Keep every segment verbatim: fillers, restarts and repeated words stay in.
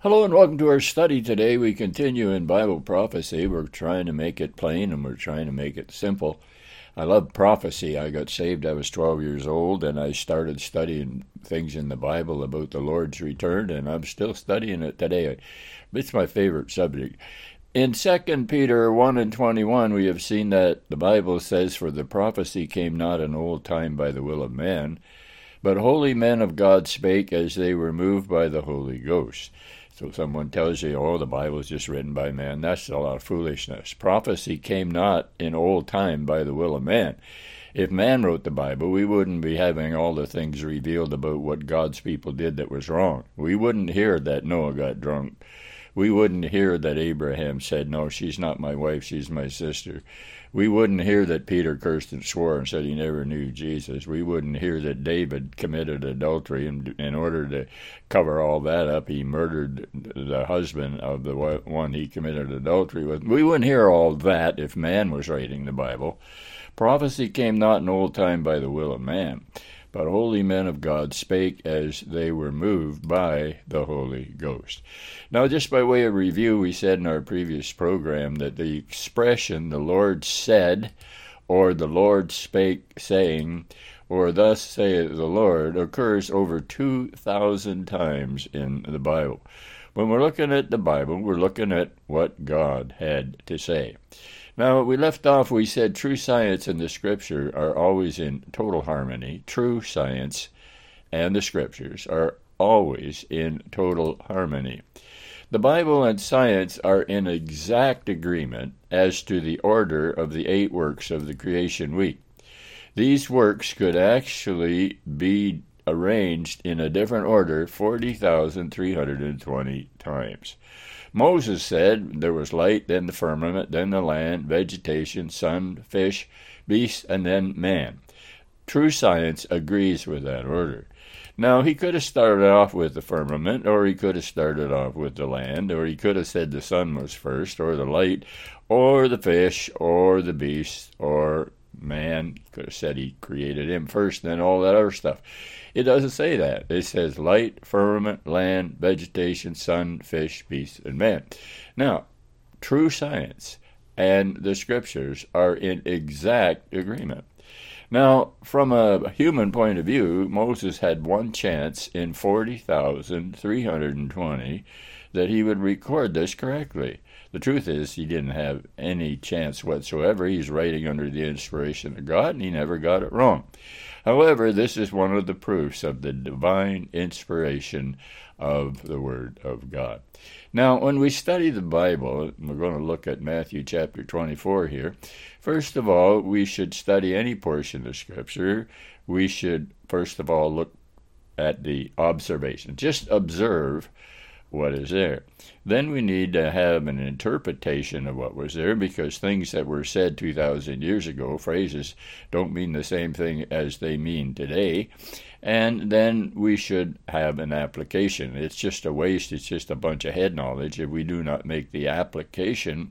Hello and welcome to our study today. We continue in Bible prophecy. We're trying to make it plain and we're trying to make it simple. I love prophecy. I got saved. I was twelve years old and I started studying things in the Bible about the Lord's return, and I'm still studying it today. It's my favorite subject. In Second Peter one and twenty-one, we have seen that the Bible says, "For the prophecy came not in old time by the will of man, but holy men of God spake as they were moved by the Holy Ghost." So someone tells you, oh, the Bible is just written by man. That's a lot of foolishness. Prophecy came not in old time by the will of man. If man wrote the Bible, we wouldn't be having all the things revealed about what God's people did that was wrong. We wouldn't hear that Noah got drunk. We wouldn't hear that Abraham said, no, she's not my wife, she's my sister. We wouldn't hear that Peter cursed and swore and said he never knew Jesus. We wouldn't hear that David committed adultery, and in order to cover all that up, he murdered the husband of the one he committed adultery with. We wouldn't hear all that if man was writing the Bible. Prophecy came not in old time by the will of man, but holy men of God spake as they were moved by the Holy Ghost. Now, just by way of review, we said in our previous program that the expression, the Lord said, or the Lord spake, saying, or thus saith the Lord, occurs over two thousand times in the Bible. When we're looking at the Bible, we're looking at what God had to say. Now, we left off, we said true science and the Scripture are always in total harmony. True science and the Scriptures are always in total harmony. The Bible and science are in exact agreement as to the order of the eight works of the creation week. These works could actually be arranged in a different order forty thousand three hundred twenty times. Moses said there was light, then the firmament, then the land, vegetation, sun, fish, beasts, and then man. True science agrees with that order. Now, he could have started off with the firmament, or he could have started off with the land, or he could have said the sun was first, or the light, or the fish, or the beasts, or man. He could have said he created him first, then all that other stuff. It doesn't say that. It says light, firmament, land, vegetation, sun, fish, beasts, and man. Now, true science and the Scriptures are in exact agreement. Now, from a human point of view, Moses had one chance in forty thousand three hundred twenty that he would record this correctly. The truth is, he didn't have any chance whatsoever. He's writing under the inspiration of God, and he never got it wrong. However, this is one of the proofs of the divine inspiration of the Word of God. Now, when we study the Bible, we're going to look at Matthew chapter twenty-four here. First of all, we should study any portion of Scripture. We should, first of all, look at the observation. Just observe what is there. Then we need to have an interpretation of what was there, because things that were said two thousand years ago, phrases, don't mean the same thing as they mean today. And then we should have an application. It's just a waste. It's just a bunch of head knowledge if we do not make the application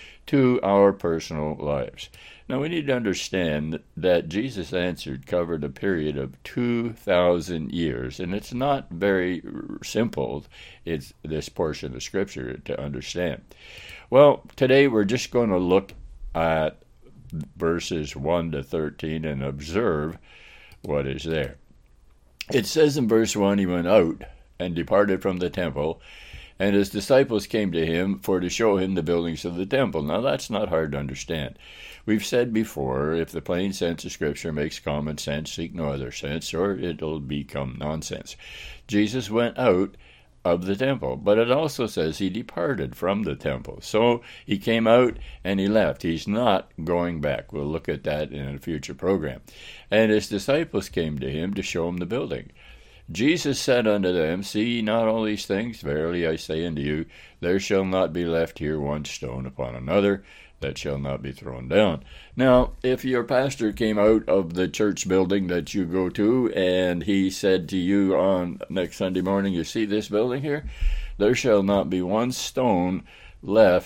to our personal lives. Now, we need to understand that Jesus answered covered a period of two thousand years, and it's not very simple, it's this portion of Scripture to understand. Well, today we're just going to look at verses one to thirteen and observe what is there. It says in verse one, he went out and departed from the temple, and his disciples came to him for to show him the buildings of the temple. Now, that's not hard to understand. We've said before, if the plain sense of Scripture makes common sense, seek no other sense, or it'll become nonsense. Jesus went out of the temple, but it also says he departed from the temple. So he came out and he left. He's not going back. We'll look at that in a future program. And his disciples came to him to show him the building. Jesus said unto them, See ye not all these things? Verily I say unto you, there shall not be left here one stone upon another that shall not be thrown down. Now, if your pastor came out of the church building that you go to, and he said to you on next Sunday morning, you see this building here? There shall not be one stone left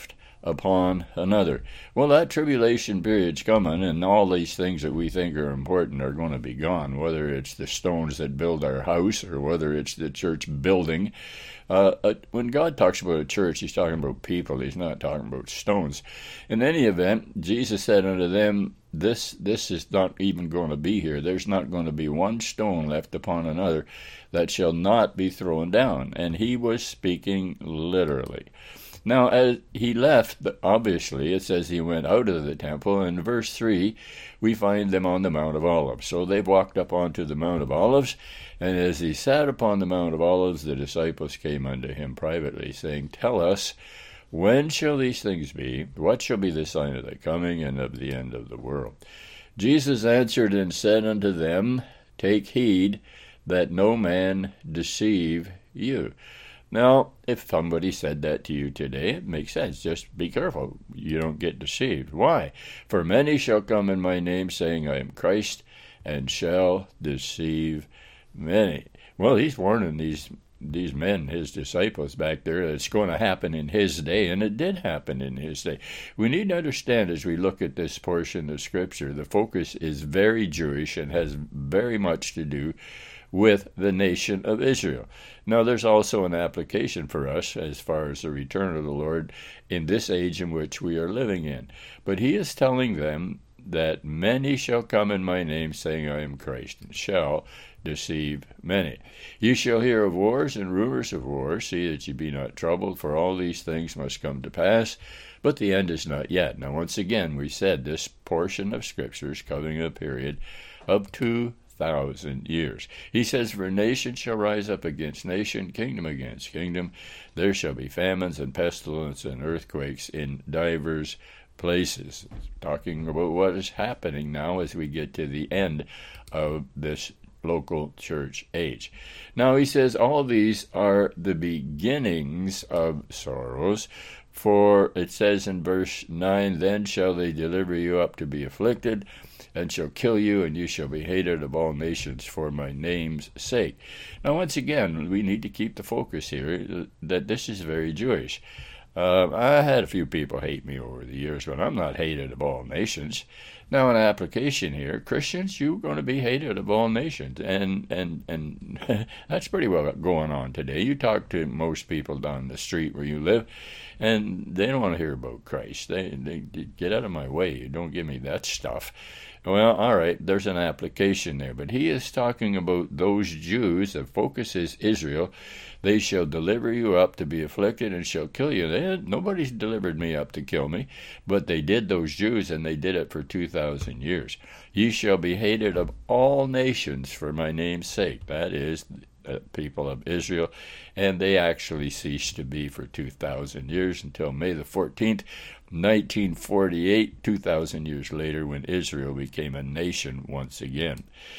upon another. Well, that tribulation period's coming, and all these things that we think are important are going to be gone, whether it's the stones that build our house or whether it's the church building. Uh, uh, when God talks about a church, he's talking about people. He's not talking about stones. In any event, Jesus said unto them, this this is not even going to be here. There's not going to be one stone left upon another that shall not be thrown down. And he was speaking literally. Now, as he left, obviously, it says he went out of the temple. In verse three, we find them on the Mount of Olives. So they've walked up onto the Mount of Olives, and as he sat upon the Mount of Olives, the disciples came unto him privately, saying, Tell us, when shall these things be? What shall be the sign of the coming and of the end of the world? Jesus answered and said unto them, Take heed that no man deceive you. Now, if somebody said that to you today, it makes sense. Just be careful. You don't get deceived. Why? For many shall come in my name, saying, I am Christ, and shall deceive many. Well, he's warning these these men, his disciples back there, that it's going to happen in his day, and it did happen in his day. We need to understand as we look at this portion of Scripture, the focus is very Jewish and has very much to do with the nation of Israel. Now, there's also an application for us as far as the return of the Lord in this age in which we are living in. But he is telling them that many shall come in my name, saying, I am Christ, and shall deceive many. You shall hear of wars and rumors of wars. See that ye be not troubled, for all these things must come to pass, but the end is not yet. Now, once again, we said this portion of Scripture is covering a period of two thousand years. He says, For nation shall rise up against nation, kingdom against kingdom. There shall be famines and pestilence and earthquakes in divers places. Talking about what is happening now as we get to the end of this local church age. Now he says all these are the beginnings of sorrows, for it says in verse nine, Then shall they deliver you up to be afflicted, and shall kill you, and you shall be hated of all nations for my name's sake. Now once again, we need to keep the focus here that this is very Jewish. Uh, I had a few people hate me over the years, but I'm not hated of all nations. Now, an application here, Christians, you're going to be hated of all nations, and and and that's pretty well going on today. You talk to most people down the street where you live, and they don't want to hear about Christ. They, they, they get out of my way. Don't give me that stuff. Well, all right, there's an application there, but he is talking about those Jews. The focus is Israel. They shall deliver you up to be afflicted and shall kill you. They, nobody's delivered me up to kill me, but they did, those Jews, and they did it for two thousand years. Ye shall be hated of all nations for my name's sake. That is, uh, people of Israel, and they actually ceased to be for two thousand years until May the fourteenth, nineteen forty-eight, two thousand years later, when Israel became a nation once again.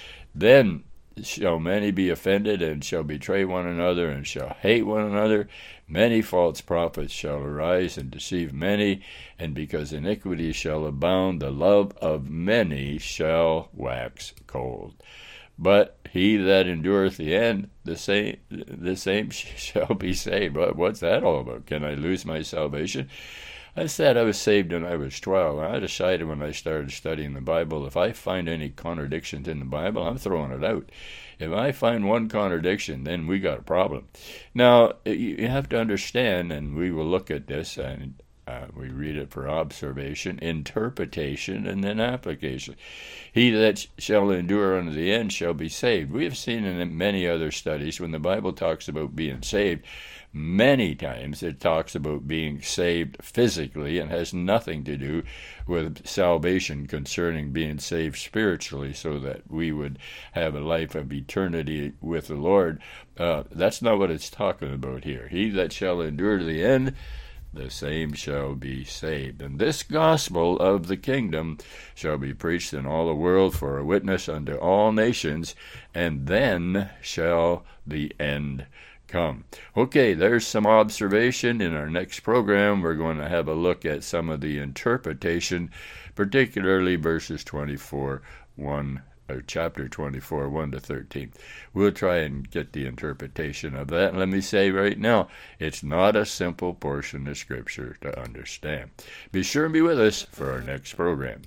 Then shall many be offended, and shall betray one another, and shall hate one another. Many false prophets shall arise and deceive many, and because iniquity shall abound, the love of many shall wax cold. But he that endureth the end, the same, the same shall be saved. But what's that all about? Can I lose my salvation? I said I was saved when I was twelve. I decided when I started studying the Bible, if I find any contradictions in the Bible, I'm throwing it out. If I find one contradiction, then we got a problem. Now, you have to understand, and we will look at this, and uh, we read it for observation, interpretation, and then application. He that shall endure unto the end shall be saved. We have seen in many other studies, when the Bible talks about being saved, many times it talks about being saved physically and has nothing to do with salvation concerning being saved spiritually so that we would have a life of eternity with the Lord. Uh, that's not what it's talking about here. He that shall endure to the end, the same shall be saved. And this gospel of the kingdom shall be preached in all the world for a witness unto all nations, and then shall the end come. Okay, there's some observation. In our next program, we're going to have a look at some of the interpretation, particularly verses twenty-four, one or chapter twenty-four, one to thirteen. We'll try and get the interpretation of that. And let me say right now, it's not a simple portion of Scripture to understand. Be sure and be with us for our next program.